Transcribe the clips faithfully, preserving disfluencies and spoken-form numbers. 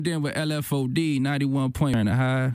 Then with L F O D ninety-one point nine high.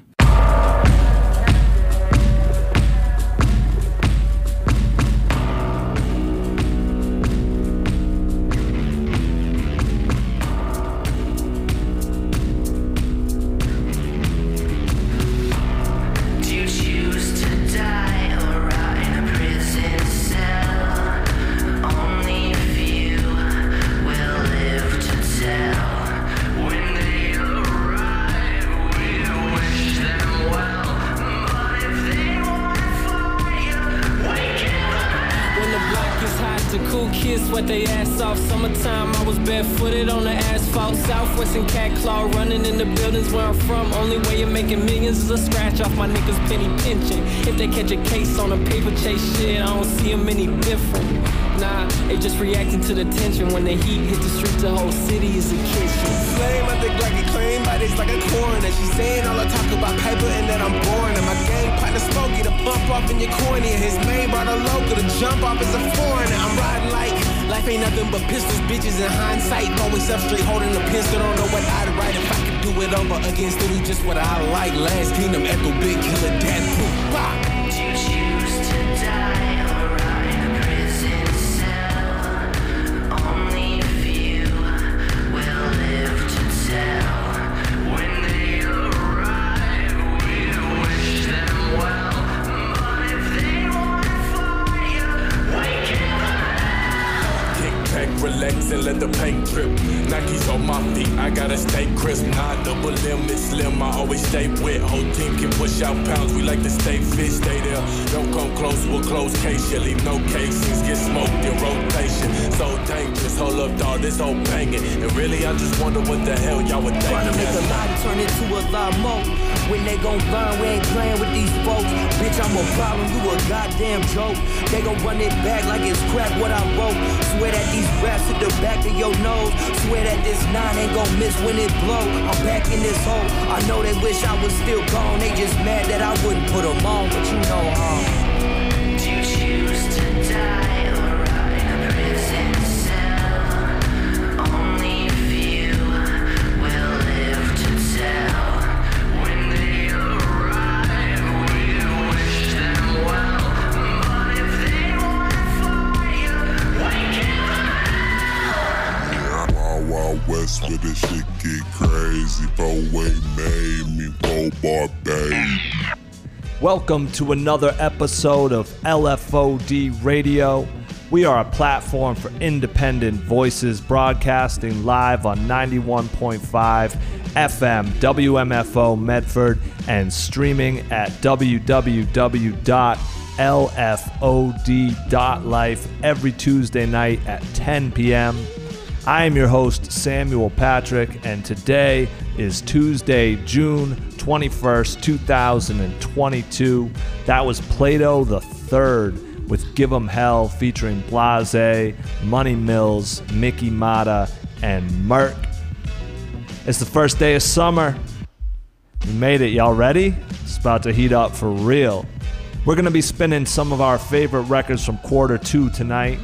Sweat they ass off. Summertime, I was barefooted on the asphalt. Southwest and Cat Claw running in the buildings where I'm from. Only way you're making millions is a scratch off my niggas' penny pension. If they catch a case on a paper chase shit, I don't see them any different. Nah, they just reacting to the tension. When the heat hit the streets, the whole city is a kitchen. Flame, I think like it claim bodies like a coroner. She's saying all I talk about paper and that I'm boring. And my gang partner Smokey to bump off in your cornea. His main brought a local to jump off as a foreigner. I'm riding like life ain't nothing but pistols, bitches, in hindsight. Always up straight holding a pistol. Don't know what I'd write if I could do it over against it. Just what I like. Last Kingdom, Echo, Big Killer, Dead Poop. Bop. Do you choose to die or rot in a prison cell? Only a few will live to tell. When they arrive, we wish them well. But if they want fire, we give them Kick back, relax, and let the paint drip. Nikes on my feet, I gotta stay crisp. Nah, double limb, it's slim, I always stay wet. Whole team can push out pounds, we like to stay fit, stay there. Don't come close to a closed case, you leave no casings, get smoked in rotation. So dangerous, hold up, dawg, this whole banging. And really, I just wonder what the hell y'all would think. Trying to make a lot turn into a lot more. When they gon' learn, we ain't playing with these folks. Bitch, I'm a problem, you a goddamn joke. They gon' run it back like it's crap what I wrote. Swear that these raps hit the back of your nose. Swear that this nine ain't gon' miss when it blow. I'm back in this hole. I know they wish I was still gone. They just mad that I wouldn't put them on, but you know how. Do you choose to die or rot in a prison cell? Only a few will live to tell. When they arrive, we wish them well. But if they want fire, we give them Wild, wild west where this shit get crazy. Four-way made me, four-bar baby. Welcome to another episode of L F O D Radio. We are a platform for independent voices broadcasting live on ninety-one point five F M W M F O Medford and streaming at w w w dot l f o d dot life every Tuesday night at ten p.m. I am your host, Samuel Patrick, and today is Tuesday, June twenty-first, two thousand twenty-two. That was Plato the Third with Give 'Em Hell featuring Blase, Money Mills, Mickey Mata, and Merk. It's the first day of summer. We made it. Y'all ready? It's about to heat up for real. We're going to be spinning some of our favorite records from quarter two tonight.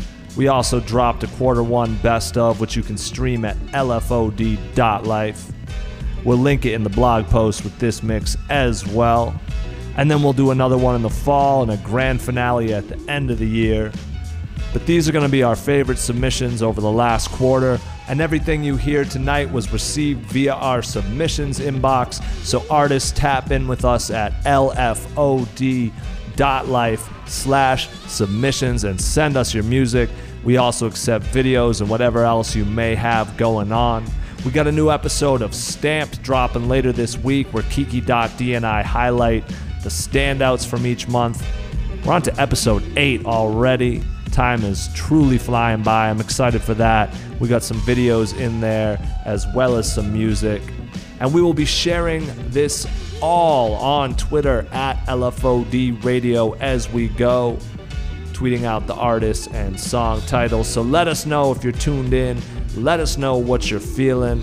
We also dropped a quarter one best of, which you can stream at l f o d dot life. We'll link it in the blog post with this mix as well. And then we'll do another one in the fall and a grand finale at the end of the year. But these are going to be our favorite submissions over the last quarter, and everything you hear tonight was received via our submissions inbox, so artists tap in with us at l f o d dot life slash submissions and send us your music. We also accept videos and whatever else you may have going on. We got a new episode of Stamped dropping later this week where Kiki.D and I highlight the standouts from each month. We're on to episode eight already. Time is truly flying by. I'm excited for that. We got some videos in there as well as some music. And we will be sharing this all on Twitter at L F O D Radio as we go, tweeting out the artists and song titles. So let us know if you're tuned in. Let us know what you're feeling.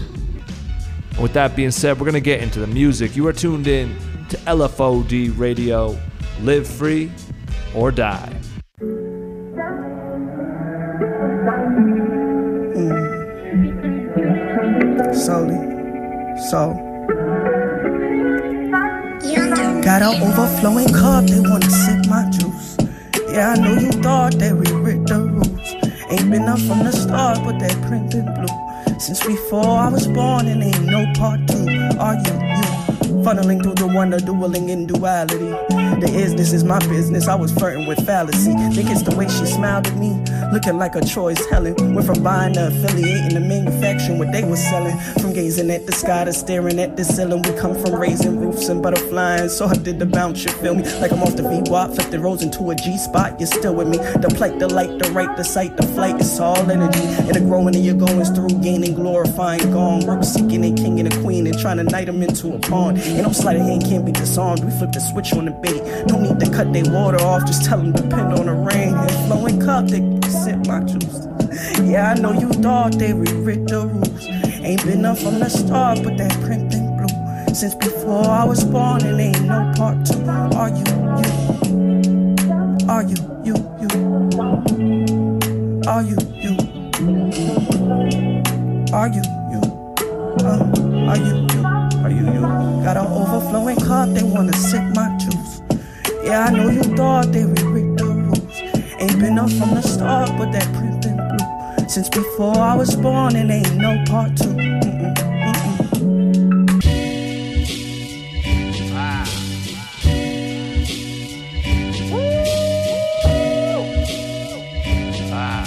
And with that being said, we're going to get into the music. You are tuned in to L F O D Radio. Live free or die. Mm. Slowly. So, got an overflowing cup, they wanna sip my juice. Yeah, I know you thought that we ripped the rules. Ain't been up from the start, but that print been blue. Since before I was born, and ain't no part two. Are you, you? Funneling through the wonder, dueling in duality. The is, this is my business, I was flirting with fallacy. Think it's the way she smiled at me, looking like a choice Helen. Went from buying to affiliating to manufacturing what they was selling. From gazing at the sky to staring at the ceiling. We come from raising roofs and butterflying. So I did the bounce, you feel me? Like I'm off the V-Wop, flipped the roads into a G-spot. You're still with me. The plight, the light, the right, the sight, the flight. It's all energy. And the growing and you're going through, gaining, glorifying, gone. Work seeking a king and a queen and trying to knight them into a pawn. Ain't no sleight of hand, can't be disarmed. We flip the switch on the bait. No need to cut their water off, just tell them depend on the rain. And flowing cup, they sip my juice. Yeah, I know you thought they rewrit the rules. Ain't been up from the start, but that print been blue. Since before I was born, and ain't no part two. Are you, you? Are you, you, you? Are you, you? Are you, you? Uh, are you, you? Are you, you? Got an overflowing cup, they wanna sip my juice. Yeah, I know you thought they rewrit the rules. Ain't been up from the start, but that print been blue. Since before I was born, and ain't no part two. Mm-mm, mm-mm. Ah. Ah.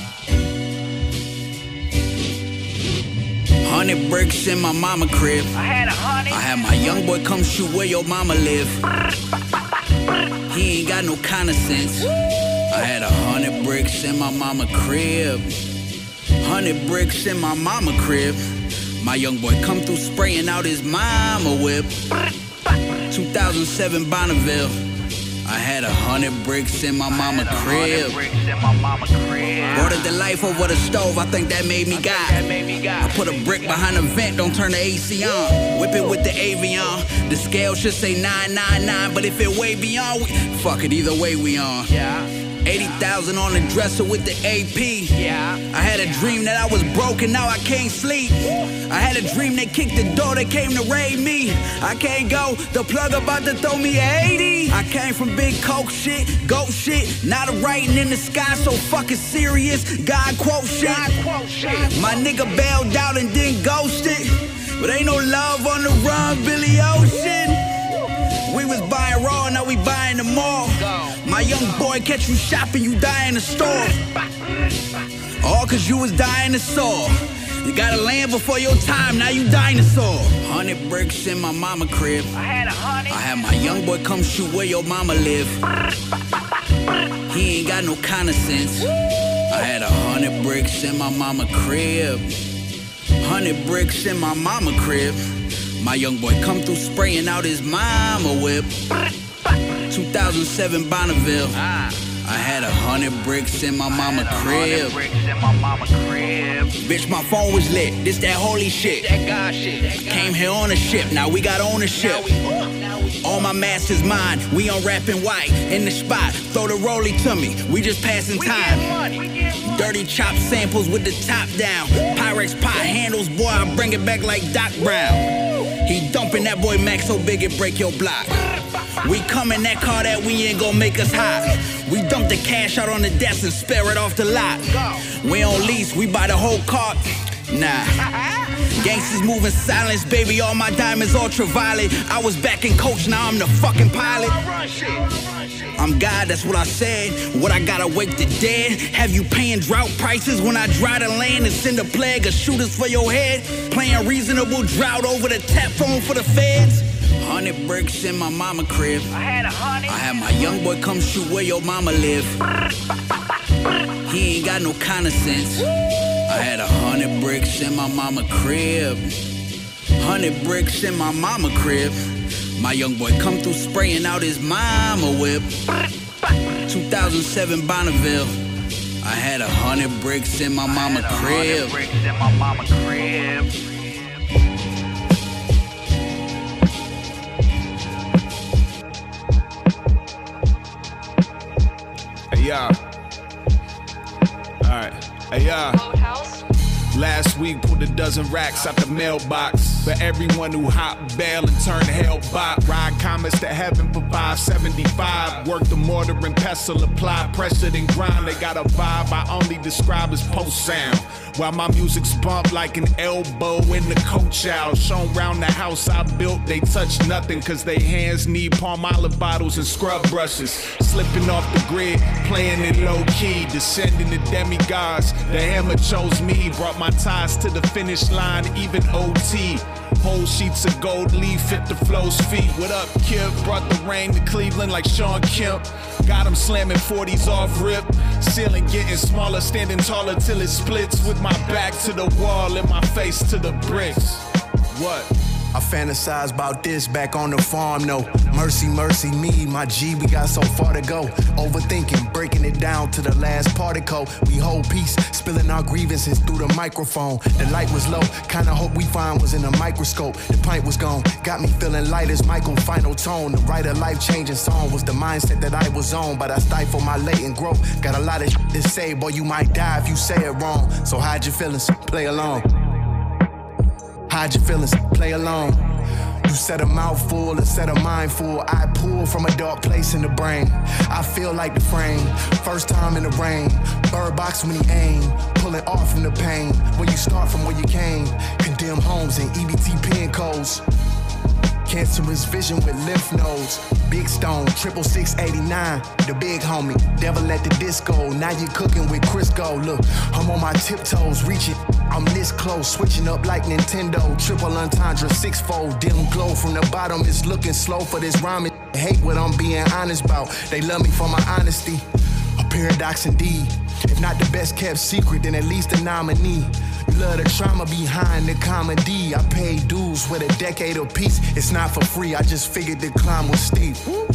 Hundred bricks in my mama crib. I had a hundred. I had my young boy come shoot where your mama live. He ain't got no kind of sense. I had a hundred bricks in my mama crib. Hundred bricks in my mama crib. My young boy come through spraying out his mama whip. two thousand seven Bonneville. I had a hundred bricks in my mama crib. Brought it to life over the stove, I think that made me God. I put a brick behind the vent, don't turn the A C on. Whip it with the Avion. The scale should say nine nine nine, but if it way beyond, we fuck it, either way we on. eighty thousand on the dresser with the A P. Yeah. I had a dream that I was broke and now I can't sleep. I had a dream they kicked the door, they came to raid me. I can't go, the plug about to throw me a eighty. I came from big coke shit, goat shit. Now the writing in the sky so fucking serious. God quote shit. God quote shit. My nigga bailed out and then ghosted. But ain't no love on the run, Billy Ocean. We was buying raw, now we buying them all. My young boy catch you shopping, you die in the store. All cause you was dying to soar. You gotta land before your time, now you dinosaur. Hundred bricks in my mama crib. I had a hundred. I had my young boy come shoot where your mama live. He ain't got no kind of sense. I had a hundred bricks in my mama crib. Hundred bricks in my mama crib. My young boy come through spraying out his mama whip. two thousand seven Bonneville. Ah. I had a hundred bricks in my mama crib. Bricks in my mama crib. Bitch, my phone was lit. This that holy shit. That God shit. That God Came here on a ship. Now we got ownership. Now we, uh, now we, All my masters mine. We on rapping white in the spot. Throw the rollie to me. We just passing we time. get money. We get money. Dirty chop samples with the top down. Pyrex pot handles, boy, I bring it back like Doc Brown. He dumping that boy Max so big it break your block. We come in that car that we ain't gon' make us hot. We dump the cash out on the desk and spare it off the lot. We on lease, we buy the whole car. Nah. Gangsters moving silence, baby, all my diamonds ultraviolet. I was back in coach, now I'm the fucking pilot. I'm God, that's what I said. What I gotta wake the dead. Have you paying drought prices when I dry the land and send a plague of shooters for your head? Playing reasonable drought over the tap phone for the feds. Hundred bricks in my mama crib. I had a hundred. I had my young boy come shoot where your mama live. He ain't got no kind of sense. I had a hundred bricks in my mama crib. Hundred bricks in my mama crib. My young boy come through spraying out his mama whip. two thousand seven Bonneville. I had a hundred bricks in my mama crib. Bricks in my mama crib. Hey, y'all. All right. Hey, y'all. Last week, pulled a dozen racks out the mailbox. For everyone who hop bail and turn hell bop. Ride comets to heaven for five seventy-five. Work the mortar and pestle, apply pressure then grind. They got a vibe I only describe as post sound. While my music's bumped like an elbow in the coach out. Shown round the house I built, they touch nothing. Cause they hands need palm olive bottles and scrub brushes. Slipping off the grid, playing it low key. Descending to demigods, the hammer chose me. Brought my ties to the finish line, even O T. Whole sheets of gold leaf fit the flow's feet. What up, Kip? Brought the rain to Cleveland like Sean Kemp. Got him slamming forties off rip. Ceiling getting smaller, standing taller till it splits. With my back to the wall and my face to the bricks. What? I fantasize about this back on the farm, no. Mercy, mercy me, my G, we got so far to go. Overthinking, breaking it down to the last particle. We hold peace, spilling our grievances through the microphone. The light was low, kinda hope we find was in a microscope. The pint was gone, got me feeling light as Michael, final tone. The write a life-changing song was the mindset that I was on. But I stifle my latent growth, got a lot of shit to say. Boy, you might die if you say it wrong. So hide your feelings, play along. Hide your feelings, play along. You said a mouthful instead of mindful. I pull from a dark place in the brain. I feel like the frame, first time in the rain. Bird box when he aim, pulling off from the pain. When you start from where you came, condemned homes and E B T pin codes. Cancerous vision with lymph nodes. Big Stone, triple six eighty-nine. The big homie, devil at the disco. Now you cooking with Crisco. Look, I'm on my tiptoes, reaching. I'm this close, switching up like Nintendo. Triple entendre, six-fold. Dim glow from the bottom. It's looking slow for this rhyming. Hate what I'm being honest about. They love me for my honesty. A paradox indeed. If not the best kept secret, then at least a nominee. You love the trauma behind the comedy. I paid dues with a decade of peace. It's not for free, I just figured the climb was steep.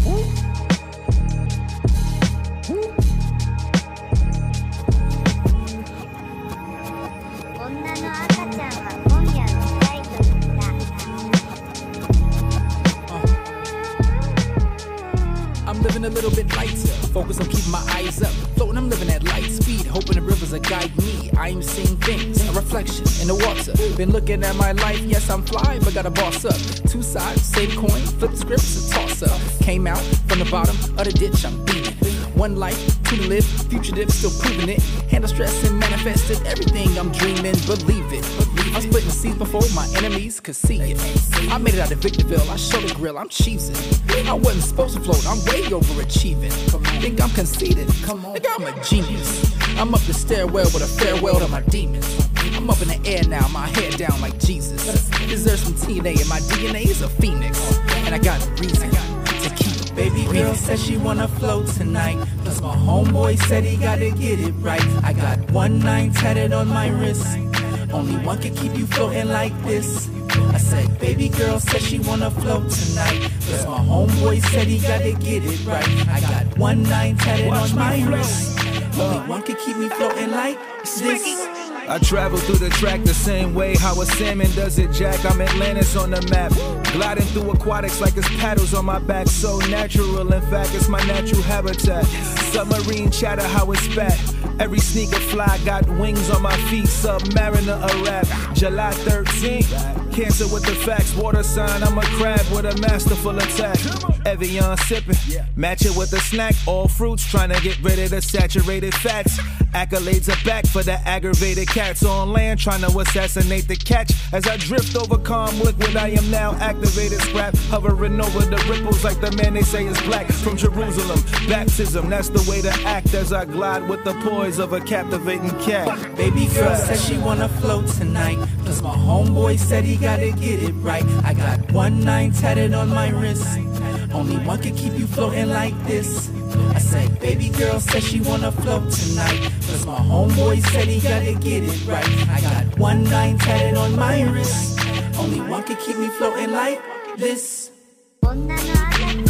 I'm living a little bit lighter, focus on keeping my eyes up. Floating, I'm living at light speed, hoping the rivers will guide me. I am seeing things, a reflection in the water. Been looking at my life, yes I'm fly, but gotta boss up. Two sides, same coin, flip the script, it's a toss up. Came out from the bottom of the ditch, I'm beaming. One life, two to live, fugitive, still proving it. Handle stress and manifested everything I'm dreaming, believe it. I'm splitting seeds before my enemies could see it. I made it out of Victorville, I showed the grill, I'm cheesing. I wasn't supposed to float, I'm way overachieving. Think I'm conceited, think I'm a genius. I'm up the stairwell with a farewell to my demons. I'm up in the air now, my head down like Jesus. Deserve some T N A and my D N A is a phoenix. And I got a reason to keep it. Baby girl said she wanna float tonight. Plus my homeboy said he gotta get it right. I got one nine tatted on my wrist. Only one can keep you floating like this. I said, baby girl said she wanna float tonight. Plus my homeboy said he gotta get it right. I got one nine tatted on my wrist. Only one can keep me floating like this. I travel through the track the same way how a salmon does it, Jack. I'm Atlantis on the map, gliding through aquatics like it's paddles on my back. So natural, in fact, it's my natural habitat. Submarine chatter, how it's spat. Every sneaker fly got wings on my feet. Submariner, a rap. July thirteenth, Cancer with the facts. Water sign, I'm a crab with a masterful attack. Evian sipping, match it with a snack. All fruits, trying to get rid of the saturated fats. Accolades are back for the aggravated cats on land, trying to assassinate the catch. As I drift over calm liquid, I am now activated scrap, hovering over the ripples like the man they say is black. From Jerusalem, baptism, that's the way to act. As I glide with the poise of a captivating cat. Baby girl said she wanna float tonight. Plus my homeboy said he gotta get it right. I got one nine tatted on my wrist. Only one can keep you floating like this. I said, baby girl said she wanna float tonight. Plus my homeboy said he gotta get it right. I got one nine tatted on my wrist. Only one can keep me floating like this. One nine tatted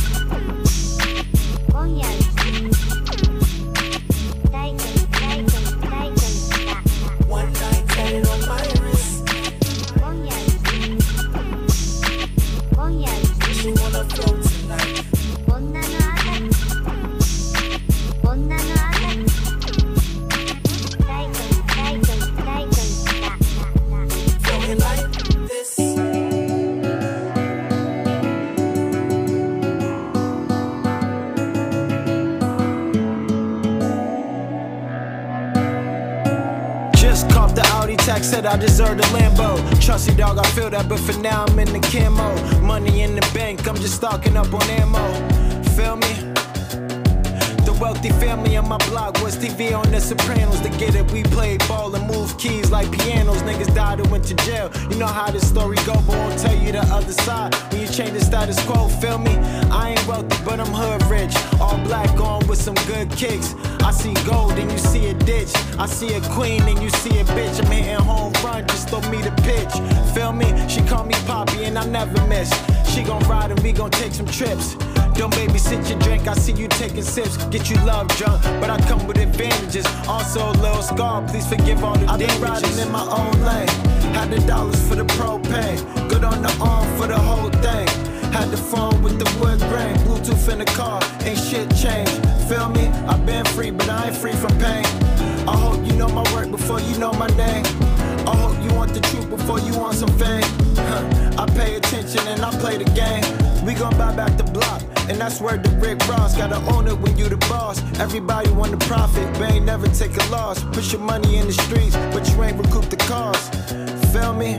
on my wrist. She wanna float tonight. said I deserved a Lambo. Trusty dog, I feel that, but for now I'm in the camo. Money in the bank, I'm just stocking up on ammo. Feel me? The wealthy family on my block was T V on The Sopranos. To get it, we played ball and moved keys like pianos. Niggas died and went to jail. You know how this story go, but won't tell you the other side. When you change the status quo, feel me? I ain't wealthy, but I'm hood rich. All black on with some good kicks. I see gold and you see a ditch. I see a queen and you see a bitch. I'm hitting home run, just throw me the pitch. Feel me? She call me Poppy and I never miss. She gon' ride and we gon' take some trips. Don't babysit your drink, I see you taking sips. Get you love drunk, but I come with advantages. Also a little scar, please forgive all the I've been riding in my own lane. Had the dollars for the propane. Good on the arm for the whole thing. Had the phone with the wood grain. Bluetooth in the car, ain't shit changed. Feel me? I've been free, but I ain't free from pain. I hope you know my work before you know my name. I hope you want the truth before you want some fame. Huh. I pay attention and I play the game. We gon' buy back the block, and that's where the Rick Ross. Gotta own it when you the boss. Everybody want to profit, but ain't never take a loss. Put your money in the streets, but you ain't recoup the cost. Feel me?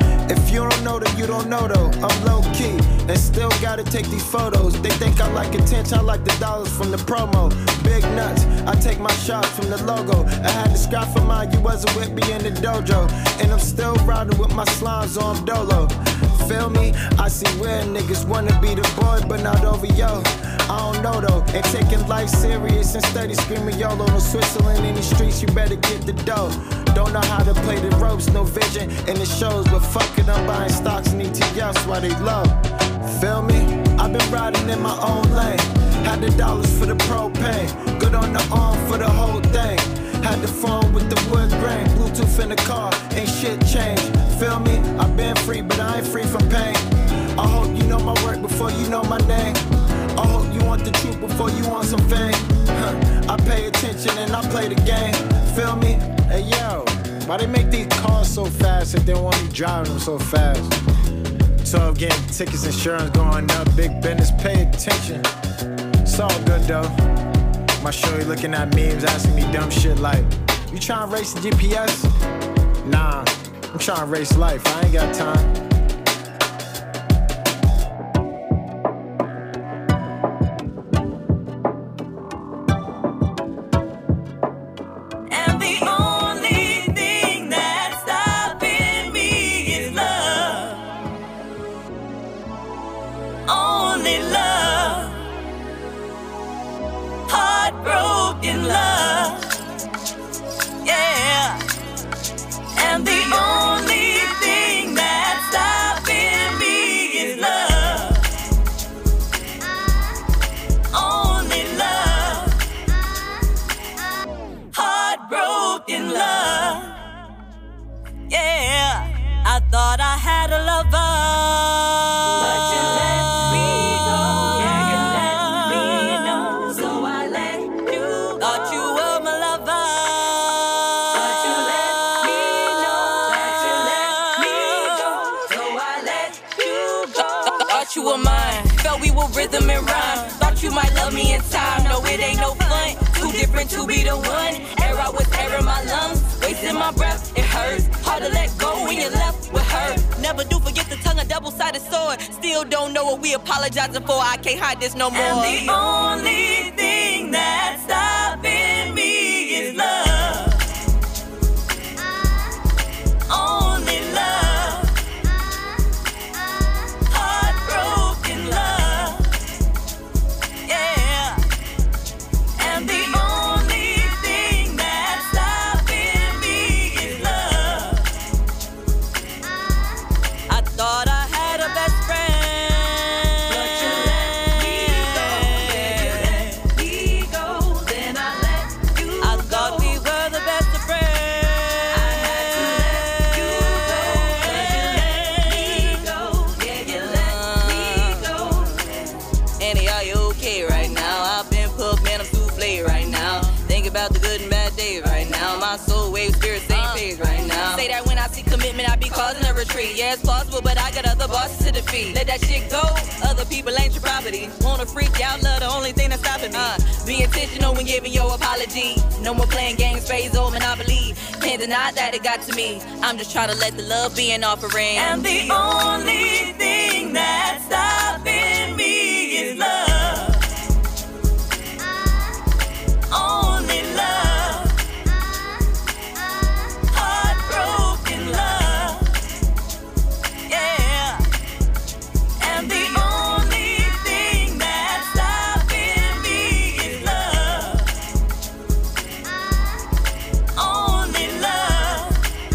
If you don't know that you don't know though. I'm low key and still gotta take these photos. They think I like attention, I like the dollars from the promo. Big nuts, I take my shots from the logo. I had to scrap for mine, you wasn't with me in the dojo. And I'm still riding with my slimes on Dolo. Feel me? I see where niggas wanna be the boy, but not over yo. I don't know though. Ain't taking life serious and steady screaming YOLO. No Switzerland in the streets, you better get the dough. Don't know how to play the ropes, no vision in the shows, but fuck it, I'm buying stocks and E T Fs while they low. Feel me? I've been riding in my own lane. Had the dollars for the propane. Good on the arm for the whole thing. Had the phone with the wood grain. Bluetooth in the car, ain't shit changed. Feel me? I've been free, but I ain't free from pain. I hope you know my work before you know my name. I hope you want the truth before you want some fame. Huh. I pay attention and I play the game. Feel me? Hey yo, why they make these cars so fast if they want me driving them so fast? So I'm getting tickets, insurance going up, big business, pay attention. It's all good though. My shorty looking at memes, asking me dumb shit like, you trying to race the G P S? Nah, I'm trying to race life, I ain't got time. Rhythm and rhyme. Thought you might love me in time. No, it ain't no fun. Too different to be the one. Air out with air in my lungs. Wasting my breath, it hurts. Hard to let go when you're left with her. Never do forget the tongue, a double-sided sword. Still don't know what we apologizing for. I can't hide this no more. And the only thing that's stopping me is love. Only love. Then I free. Yeah, it's possible, but I got other bosses to defeat. Let that shit go. Other people ain't your property. Wanna freak out, love the only thing that's stopping me. Uh, be intentional when giving your apology. No more playing games, spades or Monopoly. Can't deny that it got to me. I'm just trying to let the love be an offering. And the only thing that's stopping me is love. Only love. Heartbroken love. Yeah. And the only thing that's stopping me is love. Only love.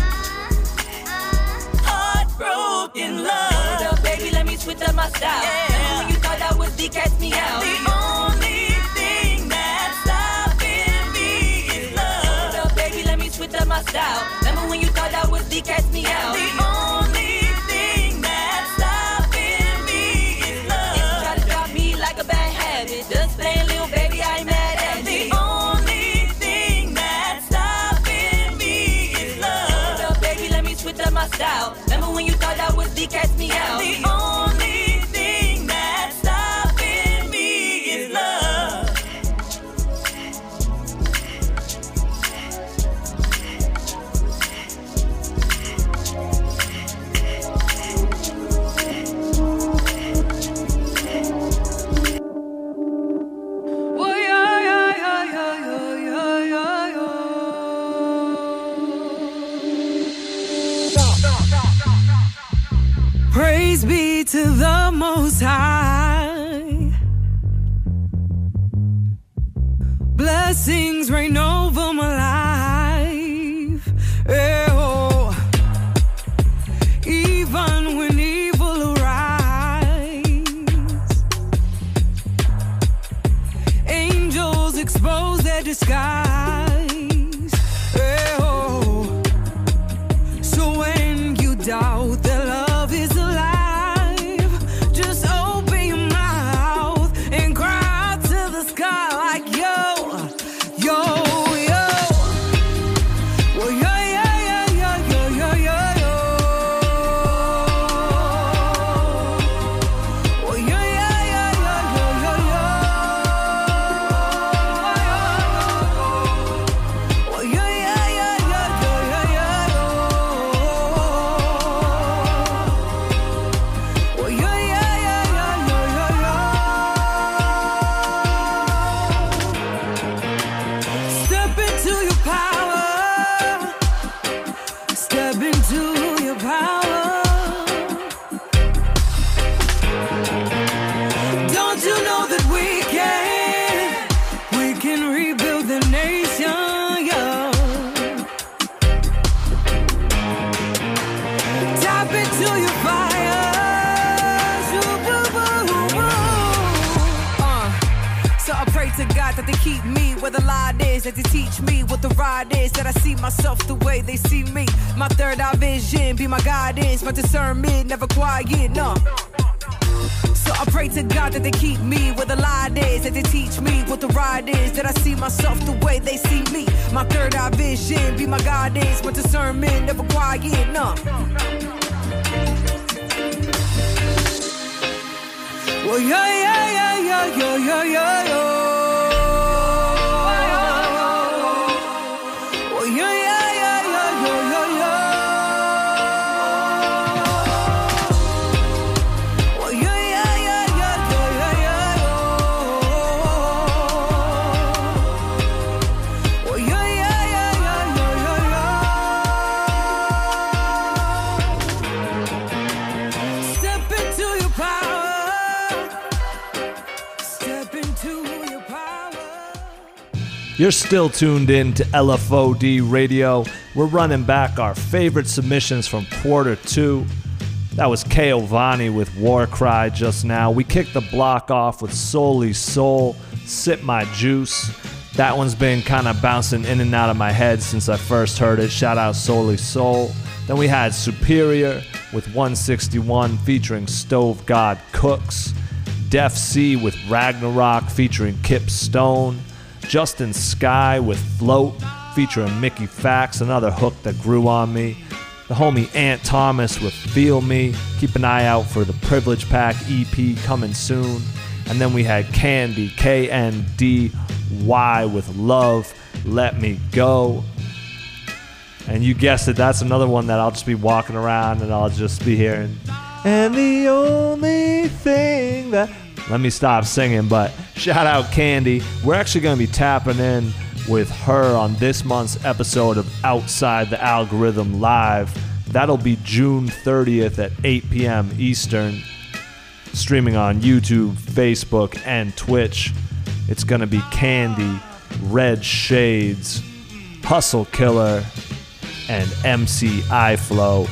Heartbroken love. Hold up, baby, let me switch up my style. Yeah. Remember when you thought that was the catch me out? The only thing that's stopping me is love. Hold up, baby, let me switch up my style. Remember when you thought that was the catch me out? The only thing that's stopping me is love. If you try to drop me like a bad habit, just playing, little baby, I ain't mad at it. The only thing that's stopping me is love. Hold up, baby, let me switch up my style. Remember when you thought that was the catch me out? The only thing that's stopping me is love. Oh, yeah, yeah, yeah, yeah, yeah, yeah, yeah, yeah. Praise be to the Most High. Blessings reign over my life. Eh, oh. Even when evil arise, angels expose their disguise. Eh, oh. So when you doubt that love is alive, just open your mouth and cry out to the sky like yo, yo, yo. Well, yo, yo, yo, yo, yo, yo, yo, yo. Well, yo, yo, yo, yo, yo, yo, yo. Well, yo, yo, yo, yo, yo, yo, yo. Well, yo, yo, yo, yo, yo, yo, yo. Step into your power. Step into your power. Don't you know that we can, we can rebuild the nation, yeah. Tap into your fire. Uh, so I pray to God that they keep me where the light is, that they teach me what the ride is, that I see myself the way they see me. My third eye vision be my guidance, my discernment never quiet, no. So I pray to God that they keep me where the light is, that they teach me what the ride is, that I see myself the way they see me. My third eye vision be my guidance, my discernment never quiet, no. Well, yeah, yeah, yeah, yeah, yeah, yeah, yeah, yeah. Well, yeah, yeah, yeah, yeah, yeah, yeah, yeah. Well, yeah, yeah, yeah, yeah, yeah, yeah, yeah. Well, yeah, yeah, yeah, yeah, yeah, yeah, yeah. Step into your power. Step into your power. You're still tuned in to L F O D Radio. We're running back our favorite submissions from quarter two. That was Keovani with War Cry just now. We kicked the block off with Soully Soul, Sip My Juice. That one's been kind of bouncing in and out of my head since I first heard it. Shout out Soully Soul. Then we had Superior with one sixty-one featuring Stove God Cooks. Def C with Ragnarok featuring Kip Stone. Justin Sky with Float featuring Mickey Fax, another hook that grew on me. The homie Ant Thomas with Feel Me. Keep an eye out for the Privilege Pack E P coming soon. And then we had Candy, K N D Y with Love, Let Me Go. And you guessed it, that's another one that I'll just be walking around and I'll just be hearing. And the only thing that... Let me stop singing, but shout out Candy. We're actually going to be tapping in with her on this month's episode of Outside the Algorithm Live. That'll be June thirtieth at eight p.m. Eastern, streaming on YouTube, Facebook, and Twitch. It's going to be Candy, Red Shades, Hustle Killer, and M C iFlow.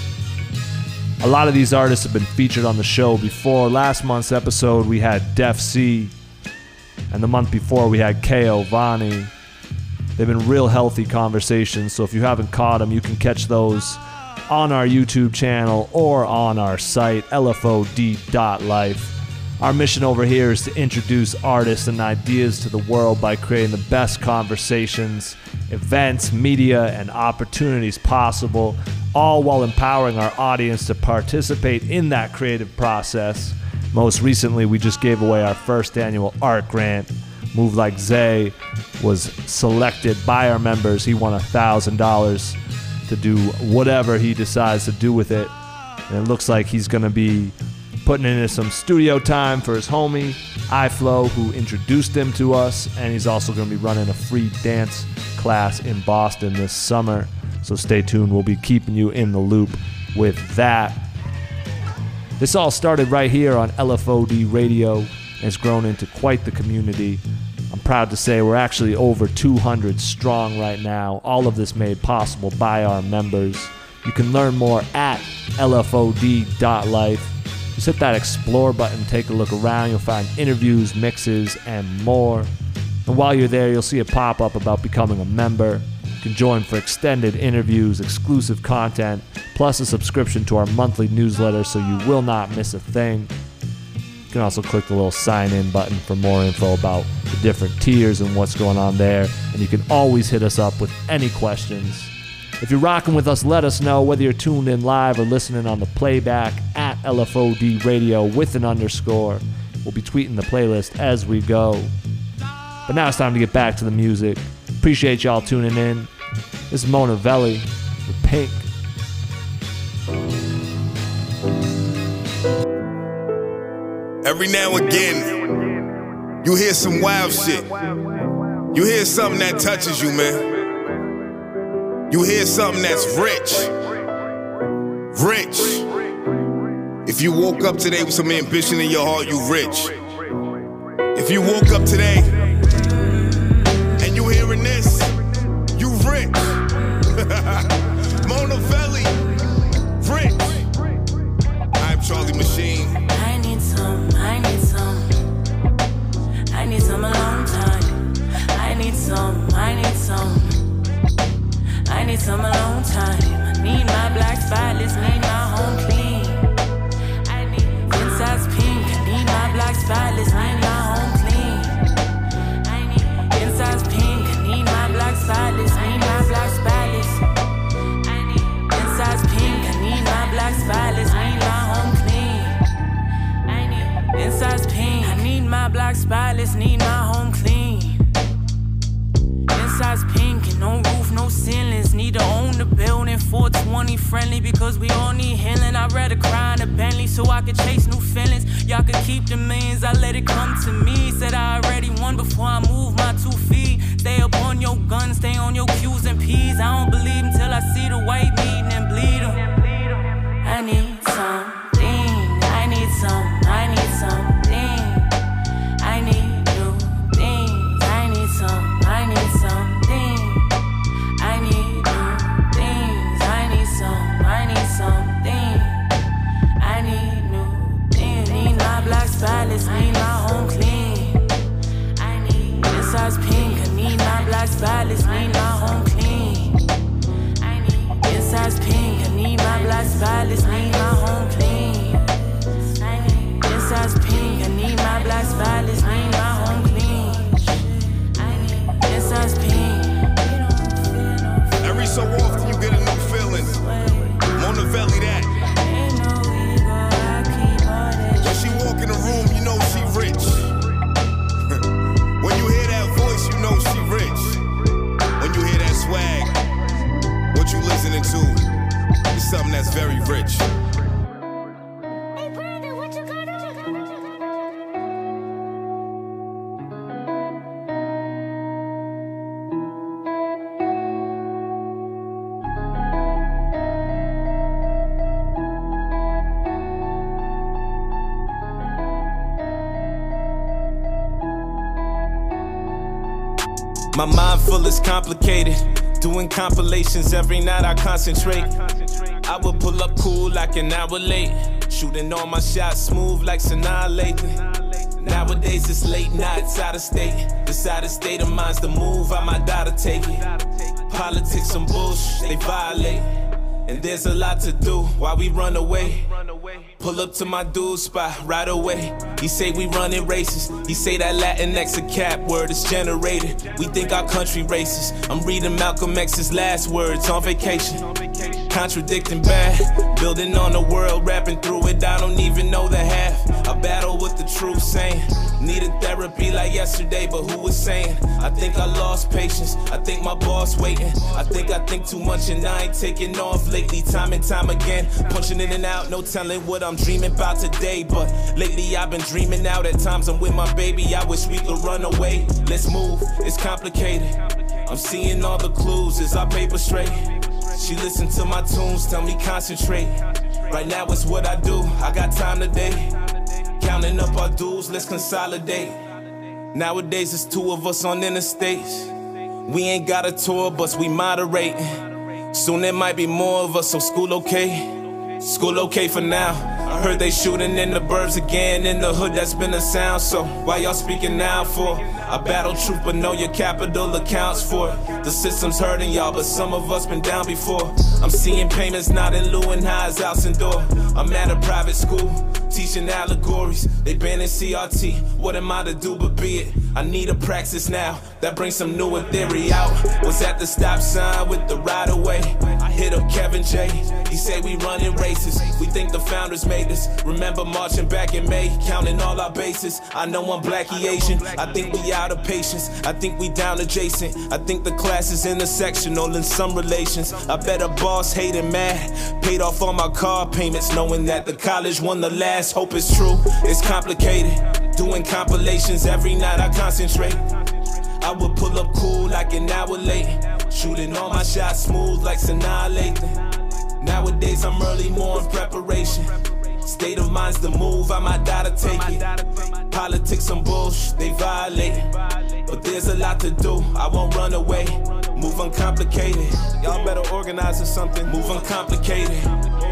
A lot of these artists have been featured on the show before. Last month's episode we had Def C, and the month before we had K O Vani. They've been real healthy conversations, so if you haven't caught them, you can catch those on our YouTube channel or on our site, L F O D dot life. Our mission over here is to introduce artists and ideas to the world by creating the best conversations, events, media, and opportunities possible, all while empowering our audience to participate in that creative process. Most recently, we just gave away our first annual art grant. Move Like Zay was selected by our members. He won one thousand dollars to do whatever he decides to do with it. And it looks like he's going to be putting in some studio time for his homie, iFlow, who introduced him to us. And he's also going to be running a free dance class in Boston this summer. So stay tuned. We'll be keeping you in the loop with that. This all started right here on L F O D Radio and has grown into quite the community. I'm proud to say we're actually over two hundred strong right now. All of this made possible by our members. You can learn more at L F O D dot life. Just hit that explore button, take a look around. You'll find interviews, mixes, and more. And while you're there, you'll see a pop-up about becoming a member. You can join for extended interviews, exclusive content, plus a subscription to our monthly newsletter so you will not miss a thing. You can also click the little sign-in button for more info about the different tiers and what's going on there. And you can always hit us up with any questions. If you're rocking with us, let us know whether you're tuned in live or listening on the playback at L F O D Radio with an underscore. We'll be tweeting the playlist as we go. But now it's time to get back to the music. Appreciate y'all tuning in. This is Mona Valley with Pink. Every now and again, you hear some wild shit. You hear something that touches you, man. You hear something that's rich. Rich. If you woke up today with some ambition in your heart, you rich. If you woke up today and you hearing this, you rich. Mona Valley, rich. I'm Charlie Machine. I need some, I need some. I need some a long time. I need some, I need some. I need some a long time. I need my black spotless, need my home clean. I need inside's pink. I need my black spotless, need my home clean. I need inside's pink. I need my black spotless, need my black spotless. I need inside's pink. I need my black spotless, need my home clean. I need inside's pink. I need my black spotless, need my home clean. Inside's pink and no roof, no ceilings. Need to own the building, four twenty friendly because we all need healing. I'd rather cry in a Bentley so I could chase new feelings. Y'all could keep the millions, I let it come to me. Said I already won before I move my two feet. Stay up on your guns, stay on your Q's and P's. I don't believe until I see the white meat and bleed 'em. I need something, I need some, I need something. I need new things, I need some, I need something. I need new things, I need some, I need something. I need new things, need my black spotless, need my home clean. I need inside's pink, I need my black spotless, need my home clean. I need inside's pink, I need my black spotless, need my home clean. My mind full is complicated. Doing compilations every night, I concentrate. I would pull up cool like an hour late. Shooting all my shots smooth like Sanaa Lathan. Nowadays it's late nights out of state. Decided state of mind's the move, I might die to take it. Politics some bullshit, they violate. And there's a lot to do while we run away. Pull up to my dude spot right away. He say we running races. He say that Latinx a cap word is generated. We think our country racist. I'm reading Malcolm X's last words on vacation. Contradicting bad, building on the world, rapping through it. I don't even know the half. I battle with the truth saying. Needed therapy like yesterday, but who was saying? I think I lost patience. I think my boss waiting. I think I think too much and I ain't taking off lately. Time and time again, punching in and out, no telling what I'm dreaming about today. But lately I've been dreaming out. At times I'm with my baby. I wish we could run away. Let's move. It's complicated. I'm seeing all the clues. Is our paper straight? She listen to my tunes, tell me concentrate. Right now it's what I do. I got time today. Counting up our dues, let's consolidate. Nowadays it's two of us on interstates. We ain't got a tour bus, we moderating. Soon there might be more of us, so school okay? School okay for now. I heard they shooting in the burbs again. In the hood that's been a sound, so why y'all speaking now for? I battle truth but know your capital accounts for it. The system's hurting y'all but some of us been down before. I'm seeing payments not in lieu and highs house and door. I'm at a private school teaching allegories. They banning C R T, what am I to do but be it? I need a praxis now that brings some newer theory out. Was at the stop sign with the right away. I hit up Kevin J, he say we running races. We think the founders made this. Remember marching back in May, counting all our bases. I know I'm black, he Asian. I think we out of patience. I think we down adjacent. I think the class is intersectional in some relations. I bet a boss hated mad. Paid off all my car payments, knowing that the college won the last. Hope it's true. It's complicated. Doing compilations every night, I concentrate. I would pull up cool like an hour late. Shooting all my shots smooth like Sanaa Lathan. Nowadays I'm early morning preparation. State of mind's the move, I might die to take it. Politics some bullshit, they violate. But there's a lot to do, I won't run away. Move uncomplicated. Y'all better organize or something. Move uncomplicated.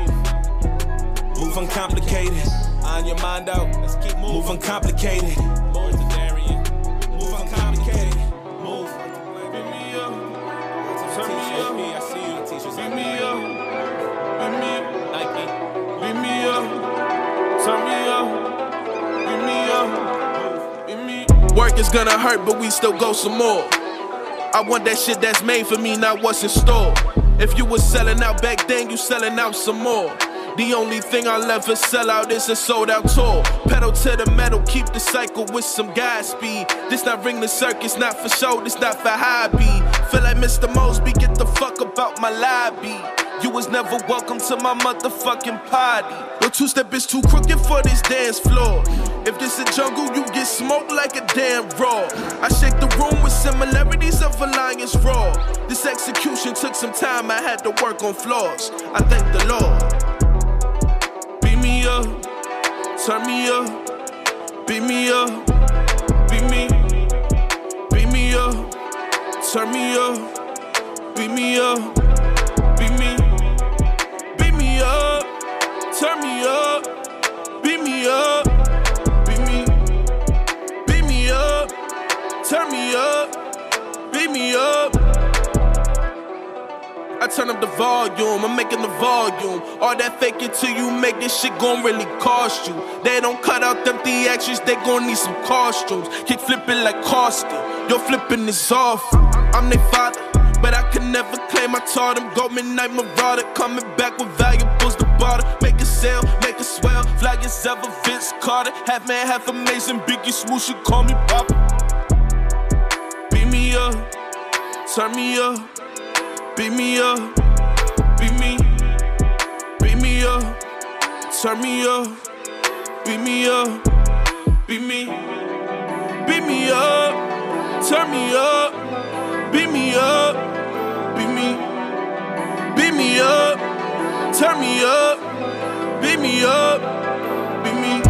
Move uncomplicated. On your mind out. Let's keep moving. Move uncomplicated. Move uncomplicated. Move. Pick me up. Turn me up. I see you. Teachers. Pick me up. Pick me up. Nike. Pick me up. Turn me up. Pick me up. Pick me up. Work is gonna hurt, but we still go some more. I want that shit that's made for me, not what's in store. If you was selling out back then, you selling out some more. The only thing I'll ever sell out is a sold out tour. Pedal to the metal, keep the cycle with some guy speed. This not ring the circus, not for show, this not for hobby. Feel like Mister Mosby, get the fuck about my lobby. You was never welcome to my motherfucking party. Your two-step is too crooked for this dance floor. If this a jungle, you get smoked like a damn raw. I shake the room with similarities of a lion's roar. This execution took some time, I had to work on flaws. I thank the Lord. Beat me up, turn me up, beat me up, beat me, beat me up, turn me up, beat me up, beat me, beat me up, turn me up, beat me up, beat me, beat me up, turn me up, beat me up. I turn up the volume, I'm making the volume. All that fake it till you make this shit gon' really cost you. They don't cut out them theatrics, they gon' need some costumes. Kick flipping like Costa, your flipping is awful. I'm their father, but I can never claim I taught them. Go midnight marauder, coming back with valuables to barter. Make a sale, make a swell, fly as ever Vince Carter. Half man, half amazing, Biggie Smooth, you call me Papa. Beat me up, turn me up. Beat me up, beat me, beat me up, turn me up, beat me up, beat me, beat me up, turn me up, beat me up, beat me, beat me up, turn me up, beat me up, beat me.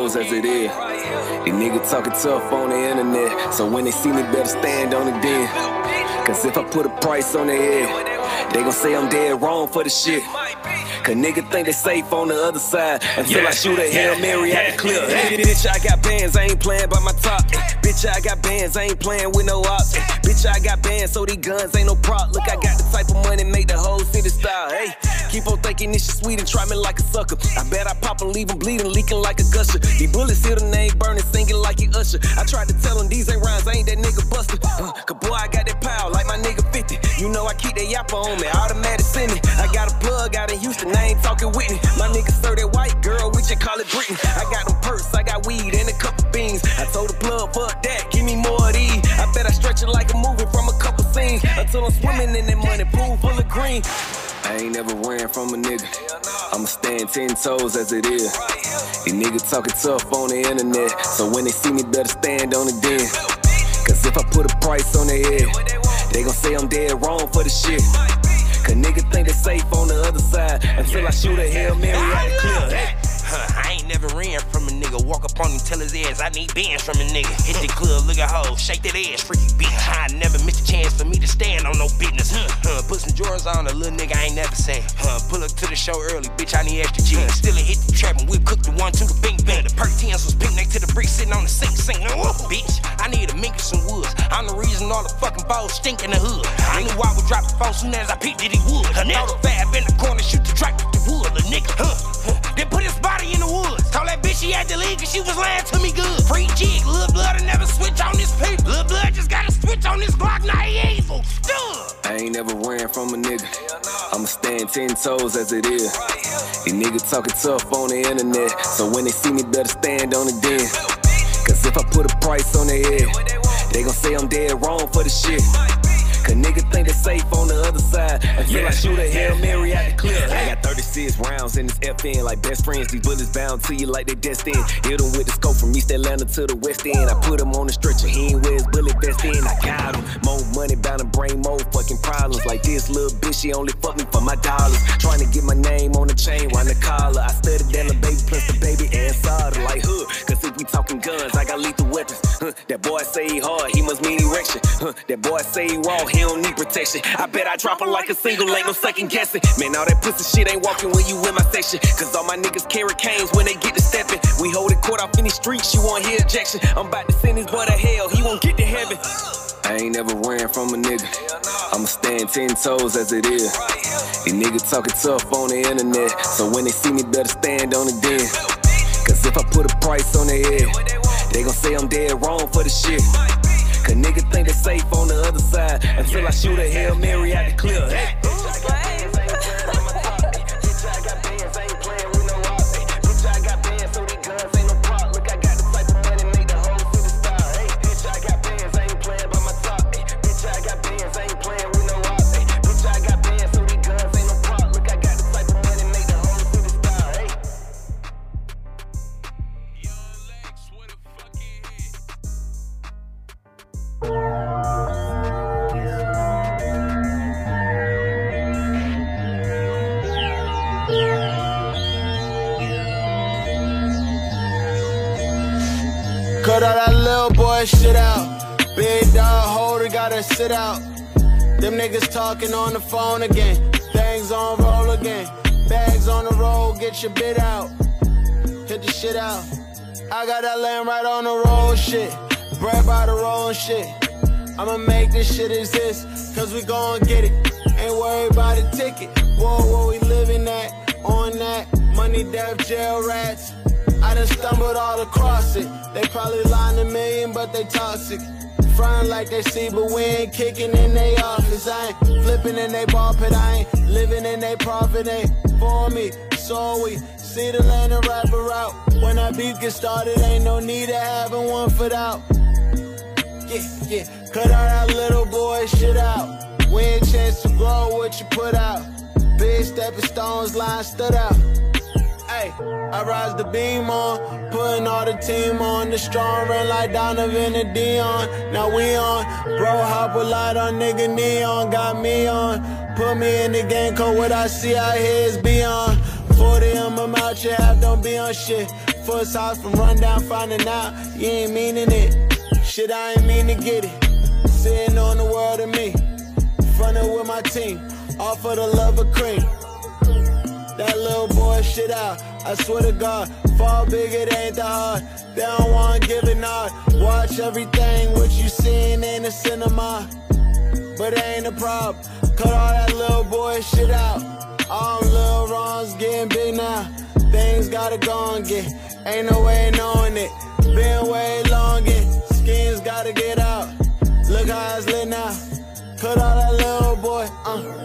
toes as it is. These niggas talking tough on the internet, so when they see me, better stand on it then. Cause if I put a price on their head, they gon' say I'm dead wrong for the shit. Cause niggas think they safe on the other side until yeah, I shoot a Hail Mary yeah, at the clip. Yeah, yeah. Bitch, I got bands, I ain't playing by my top. Bitch, I got bands, I ain't playing with no ops. Bitch, I got bands, so these guns ain't no prop. Look, I got the type of money make the whole city style. Hey, keep on thinking this shit sweet and try me like a sucker. I bet I pop and leave them bleeding, leaking like a gusher. These bullets hear the name burning, singing like you Usher. I tried to tell them these ain't rhymes, I ain't that nigga buster. Uh, Cause boy, I got that power like my nigga fifty. You know I keep that yapper on me, automatic sending. I got a plug out in Houston, I ain't talking Whitney. My niggas serve that white girl, we just call it Britney. I got them perks, I got weed and a couple beans. I told the plug, fuck that, give me more of these. I bet I stretch it like a movie from a couple scenes until I'm swimming in that money, pool full of green. I ain't never ran from a nigga. I'ma stand ten toes as it is. These niggas talking tough on the internet, so when they see me, better stand on it then. Cause if I put a price on their head, they gon' say I'm dead wrong for the shit. Cause niggas think they safe on the other side until I shoot a Hail Mary at the clip. Hey. Huh, I ain't never ran from a nigga. Walk up on him, tell his ass I need bands from a nigga. Hit the club, look at hoe, shake that ass, freaky bitch. I never missed a chance for me to stand on no business. Huh, huh, put some drawers on, a little nigga I ain't never seen. Huh, pull up to the show early, bitch, I need extra G. Still hit the trap and we cook the one, two, the bing bang. The perk tens was pink next to the brick sitting on the sink, sink. No, bitch, I need a mink and some woods. I'm the reason all the fucking balls stink in the hood. I knew I would drop the phone soon as I peeped that he would. Her throw the fab in the corner, shoot the track with the wood, a nigga. Huh, huh, then put his body in the woods. Told that bitch she had to leave cause she was lying to me good. Free jig, Lil' Blood will never switch on this paper. Lil' Blood just gotta switch on this Glock, now he evil. Stuh. I ain't never ran from a nigga. I'ma stand ten toes as it is. These niggas talking tough on the internet, so when they see me, better stand on it then. Cause if I put a price on their head, they gon' say I'm dead wrong for the shit. Cause niggas think they safe on the other side until yeah, I shoot a Hail Mary at the clip. I got thirty-six rounds in this F N like best friends. These bullets bound to you like they destined. Hit them with the scope from East Atlanta to the West End. I put him on the stretcher, he ain't wear his bullet vest in. I got him. More money bound to bring more fucking problems. Like this little bitch, she only fuck me for my dollars. Trying to get my name on the chain, round the collar. I studied down the baby plus the baby and solder like hood. Cause if we talking guns, I got lethal weapons. Huh, that boy say he hard, he must mean erection. Huh, that boy say he raw, he don't need protection. I bet I drop him like a single, ain't no second guessing. Man, all that pussy shit ain't walking when you in my section. Cause all my niggas carry canes when they get to stepping. We hold it court off in the streets, you won't hear ejection. I'm about to send his boy to hell, he won't get to heaven. I ain't never ran from a nigga. I'ma stand ten toes as it is. These niggas talking tough on the internet, so when they see me, better stand on it then. Cause if I put a price on their head, they gon' say I'm dead wrong for the shit. Cause niggas think they safe on the other side until I shoot a Hail Mary at the clip. Hey. Cut all that little boy shit out. Big dog holder gotta sit out. Them niggas talking on the phone again. Things on roll again. Bags on the road, get your bit out. Hit the shit out. I got that land right on the road shit. Bread by the roll and shit. I'ma make this shit exist, cause we gon' get it. Ain't worried about the ticket. Whoa, whoa, we living that, on that. Money, death, jail rats. I done stumbled all across it. They probably lying a million, but they toxic. Frontin' like they see, but we ain't kicking in they office. I ain't flipping in they ball pit. I ain't living in they profit. Ain't for me, so we see the land and rap her out. When that beef get started, ain't no need of having one foot out. Yeah, yeah, cut all that little boy shit out. We ain't chance to grow what you put out. Big stepping stones, line stood out. Ay, I rise the beam on, putting all the team on. The strong run like Donovan and Dion. Now we on, bro hop with light on, nigga neon. Got me on, put me in the game, cause what I see out here is beyond. forty of them out your half, don't be on shit. for a sauce from rundown, finding out you ain't meaning it. Shit, I ain't mean to get it. Sitting on the world of me, frontin' with my team, all for the love of cream. That little boy shit out, I swear to God, fall big, it ain't that hard. They don't wanna give it nod. Watch everything, what you seeing in the cinema, but it ain't a problem. Cut all that little boy shit out. All them little wrongs getting big now. Things gotta go and get, ain't no way knowing it. Been way longer, skins gotta get out. Look how it's lit now. Cut all that little boy, uh.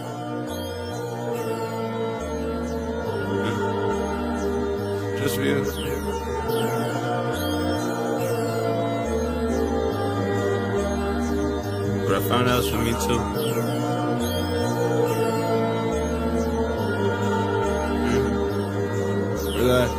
Just for you. But I found out it's for me too. Mm. Relax.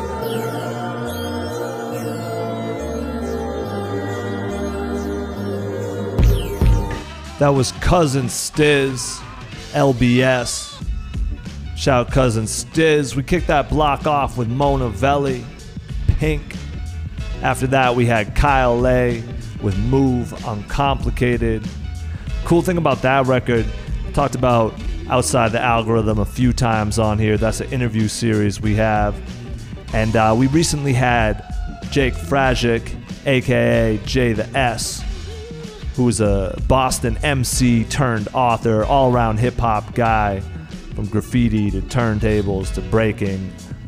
That was Cousin Stiz, L B S. Shout out Cousin Stiz. We kicked that block off with Mona Velli, Pink. After that, we had Kyle Lay with Move, Uncomplicated. Cool thing about that record, I talked about Outside the Algorithm a few times on here. That's an interview series we have. And uh, we recently had Jake Frajic, a k a. Jay the S, who is a Boston M C turned author, all-around hip-hop guy. From graffiti to turntables to breaking,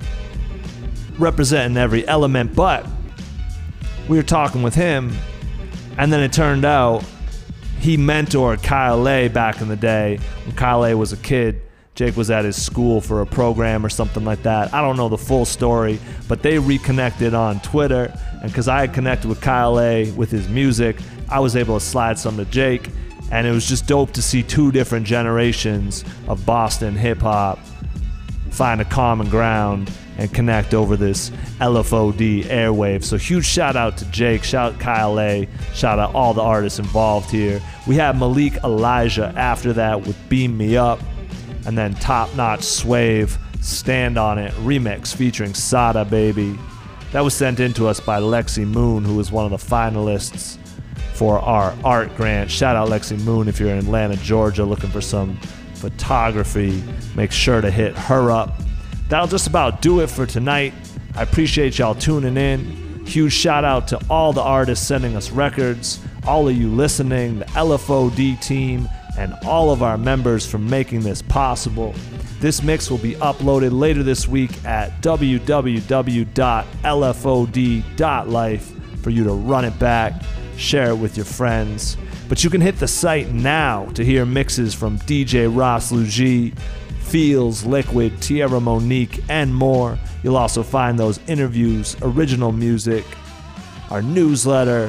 representing every element. But we were talking with him, and then it turned out he mentored Kyle Lay back in the day when Kyle Lay was a kid. Jake was at his school for a program or something like that. I don't know the full story, but they reconnected on Twitter, and because I had connected with Kyle Lay with his music, I was able to slide some to Jake. And it was just dope to see two different generations of Boston hip-hop find a common ground and connect over this L F O D airwave. So huge shout out to Jake, shout out Kyle A, shout out all the artists involved here. We had Malik Elijah after that with Beam Me Up, and then Top Notch Swave, Stand On It remix featuring Sada Baby. That was sent in to us by Lexi Moon, who was one of the finalists for our art grant. Shout out Lexi Moon if you're in Atlanta, Georgia looking for some photography. Make sure to hit her up. That'll just about do it for tonight. I appreciate y'all tuning in. Huge shout out to all the artists sending us records, all of you listening, the L F O D team, and all of our members for making this possible. This mix will be uploaded later this week at w w w dot l f o d dot life for you to run it back, share it with your friends. But you can hit the site now to hear mixes from D J Ross Luigi, Feels, Liquid, Tierra Monique, and more. You'll also find those interviews, original music, our newsletter.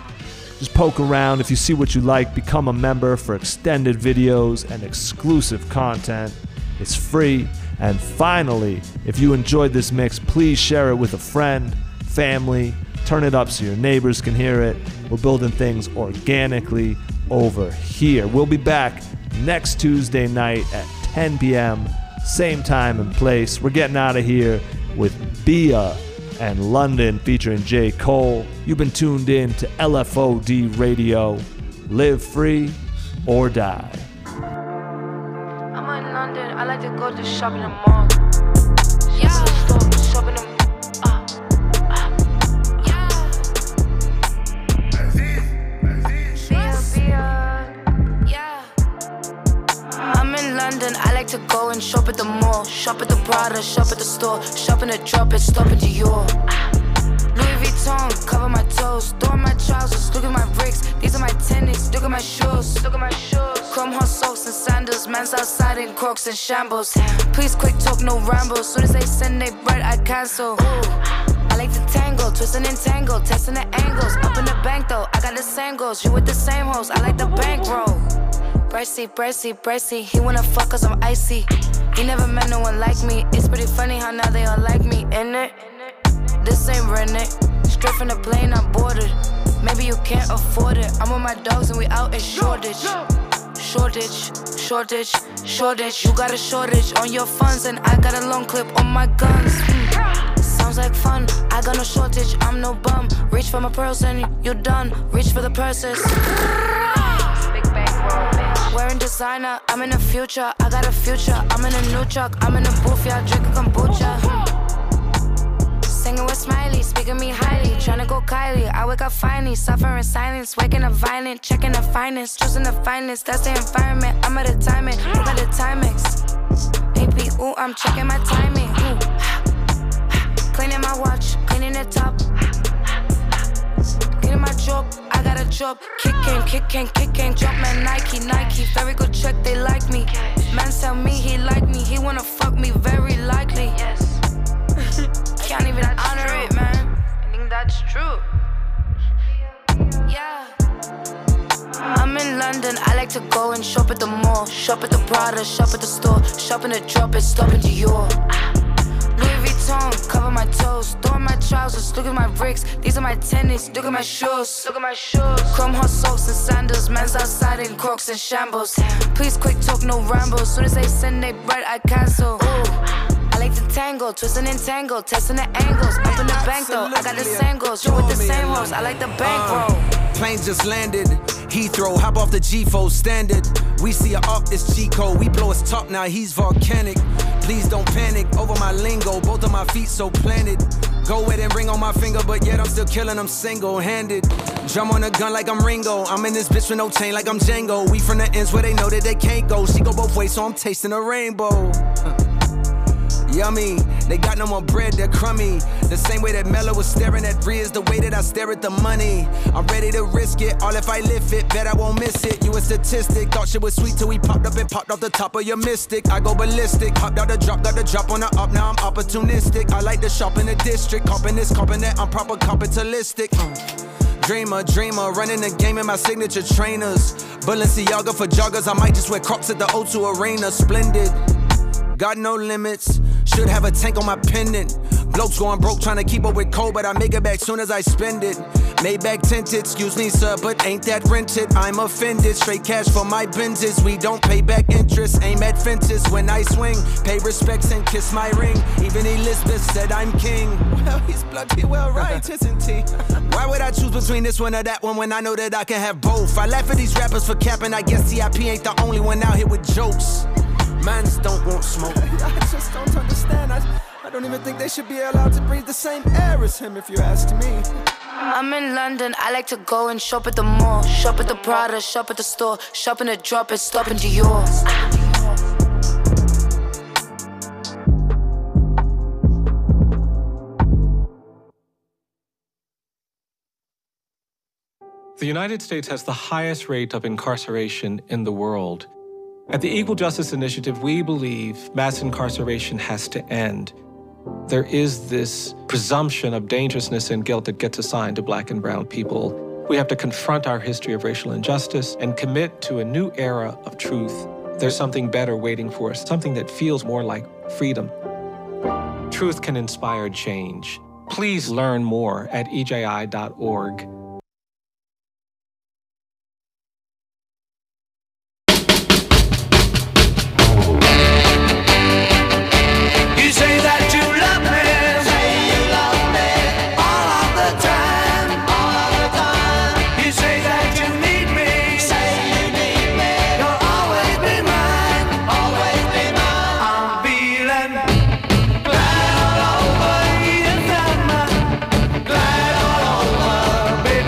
Just poke around. If you see what you like, become a member for extended videos and exclusive content. It's free. And finally, if you enjoyed this mix, please share it with a friend, family. Turn it up so your neighbors can hear it. We're building things organically over here. We'll be back next Tuesday night at ten p.m., same time and place. We're getting out of here with Bia and London featuring J. Cole. You've been tuned in to L F O D Radio. Live free or die. I'm in London. I like to go to shop in the mall. Yeah, stop shop in the mall. London, I like to go and shop at the mall. Shop at the Prada, shop at the store. Shop in the drop it, stop at Dior. Louis Vuitton, cover my toes. Throw on my trousers, look at my bricks. These are my tennis, look at my shoes. Look at my shoes. Chrome hot socks and sandals. Man's outside in Crocs and shambles. Please quick talk, no rambles. Soon as they send they bread, I cancel. Ooh. I like to tangle, twist and entangle, testing the angles. Up in the bank though, I got the same goals. You with the same hoes, I like the bankroll. Bracy, bracy, bracy, he wanna fuck cause I'm icy. He never met no one like me. It's pretty funny how now they all like me, innit? This ain't rented. Straight from the plane, I boarded. Maybe you can't afford it. I'm with my dogs and we out in Shoreditch. Shortage, shortage, shortage. You got a shortage on your funds and I got a long clip on my guns. Mm. sounds like fun. I got no shortage, I'm no bum. Reach for my pearls and you're done. Reach for the purses. Big bankroll, bitch. Wearing designer, I'm in the future. I got a future, I'm in a new truck. I'm in a booth, yeah, drinking kombucha. Singing with Smiley, speaking me highly. Tryna go Kylie, I wake up finally. Suffer in silence, waking up violent. Checking the finest, choosing the finest. That's the environment, I'm at a timing. Look at the Timex. A P, ooh, I'm checking my timing. Ooh. Cleaning my watch, cleaning the top. Getting my job, I got a job. Kick game, kick game, kick game. Drop man, Nike, Nike. Very good check, they like me. Man tell me he like me, he wanna fuck me, very likely. Yes. Can't even that's honor true. It, man. I think that's true. Yeah. I'm in London, I like to go and shop at the mall. Shop at the Prada, shop at the store. Shop in the drop it, stop in Dior. Louis Vuitton, cover my toes. Throw in my trousers, look at my bricks. These are my tennis, look at my shoes. Look at my shoes. Chrome hot socks and sandals. Man's outside in Crocs and shambles. Please quick talk, no rambles. Soon as they send they bread, I cancel. Ooh. I like to tangle, twisting and tangle, testing the angles. Up in the bank though, I got the same goals. You with the same hoes, I like the bankroll. Uh, planes just landed, Heathrow, hop off the G four standard. We see her up, it's G-code. We blow his top now, he's volcanic. Please don't panic over my lingo, both of my feet so planted. Go with and ring on my finger, but yet I'm still killing them single-handed. Drum on a gun like I'm Ringo. I'm in this bitch with no chain like I'm Django. We from the ends where they know that they can't go. She go both ways, so I'm tasting a rainbow. Yummy, they got no more bread, they're crummy. The same way that Mello was staring at Riz, the way that I stare at the money. I'm ready to risk it, all if I lift it, bet I won't miss it. You a statistic, thought shit was sweet till we popped up and popped off the top of your mystic. I go ballistic, hopped out the drop, got the drop on the up, now I'm opportunistic. I like to shop in the district, copping this, copping that, I'm proper capitalistic. Dreamer, dreamer, running the game in my signature trainers. Balenciaga for joggers, I might just wear Crocs at the O two Arena, splendid. Got no limits, should have a tank on my pendant. Blokes going broke trying to keep up with cold, but I make it back soon as I spend it. Maybach tinted, excuse me sir, but ain't that rented? I'm offended, straight cash for my Benzes. We don't pay back interest, aim at fences when I swing. Pay respects and kiss my ring. Even Elizabeth said I'm king. Well, he's bloody well right, isn't he? Why would I choose between this one or that one when I know that I can have both? I laugh at these rappers for capping, I guess T I P ain't the only one out here with jokes. Mans don't want smoke. I just don't understand. I, I don't even think they should be allowed to breathe the same air as him, if you ask me. I'm in London, I like to go and shop at the mall. Shop at the Prada, shop at the store. Shop in the drop it, stop in Dior. The United States has the highest rate of incarceration in the world. At the Equal Justice Initiative, we believe mass incarceration has to end. There is this presumption of dangerousness and guilt that gets assigned to Black and brown people. We have to confront our history of racial injustice and commit to a new era of truth. There's something better waiting for us, something that feels more like freedom. Truth can inspire change. Please learn more at E J I dot org. Glad all over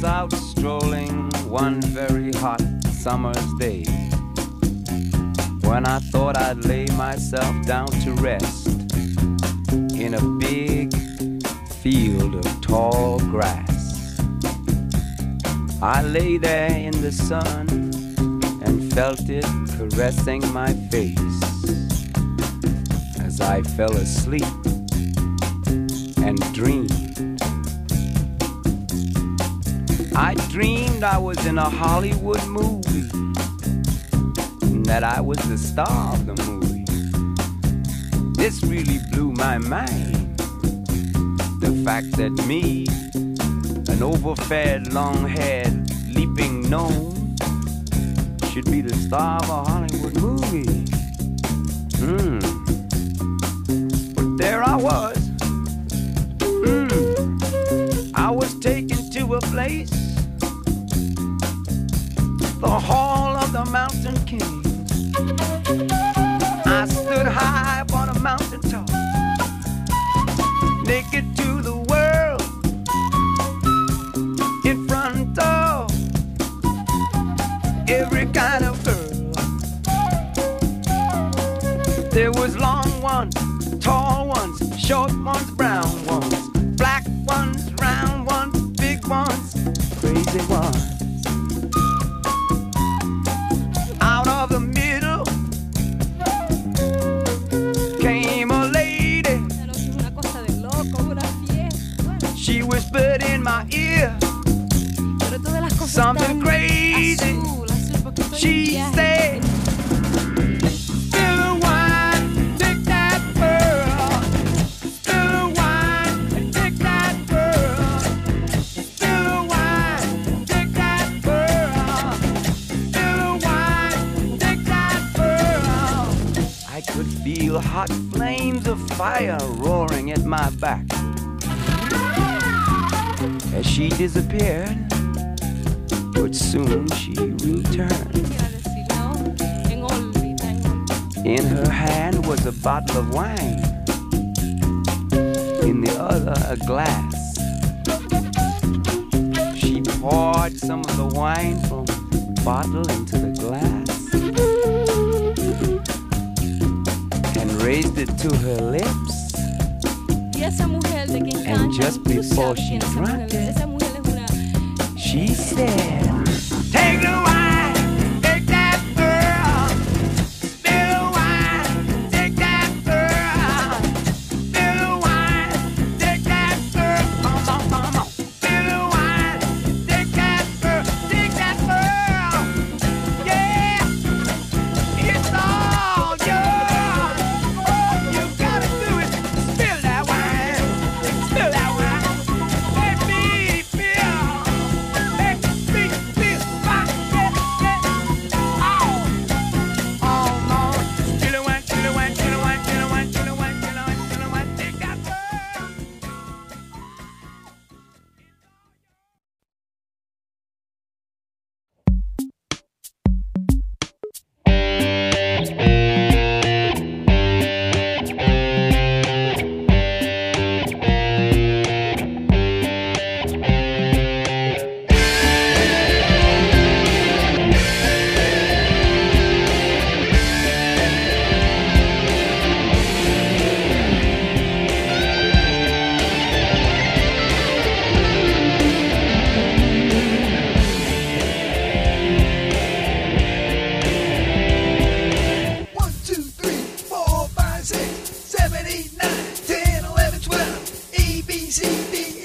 was out strolling one very hot summer's day, when I thought I'd lay myself down to rest in a big field of tall grass. I lay there in the sun and felt it caressing my face as I fell asleep and dreamed. I dreamed I was in a Hollywood movie, and that I was the star of the movie. This really blew my mind, the fact that me, an overfed, long-haired, leaping gnome, should be the star of a Hollywood movie. Hmm. But there I was. Hmm. I was taken to a place, the Hall of the Mountain King. I stood high upon a mountain top, naked to the world, in front of every kind of girl. There was long ones, tall ones, short ones, brown ones, black ones, round ones, big ones, crazy ones. Out of the middle came a lady. She whispered in my ear something crazy. She said, "Spill the wine, take that pearl. Spill the wine and take that pearl. Spill the wine, take that pearl. Spill the wine, take that pearl." I could feel hot flames of fire roaring at my back as she disappeared, but soon she returned. In her hand was a bottle of wine, in the other a glass. She poured some of the wine from the bottle into the glass and raised it to her lips. And just before she drank it, she said, "Take the wine, take that pearl. Spill the wine, take that pearl. Spill the wine, take that pearl. Come on, come on. Spill the wine, take that pearl, take that pearl. Yeah, it's all yours. You gotta do it. Spill that wine, spill that wine. Let me feel. Let me feel my head, head. Oh, oh, no. Spill the wine, spill the wine, spill the wine, spill the wine, spill the wine, spill the wine, spill the wine. Take that pearl. One, two, three, four, five, six, seven, eight, nine, ten, eleven, twelve. A, B, C, D,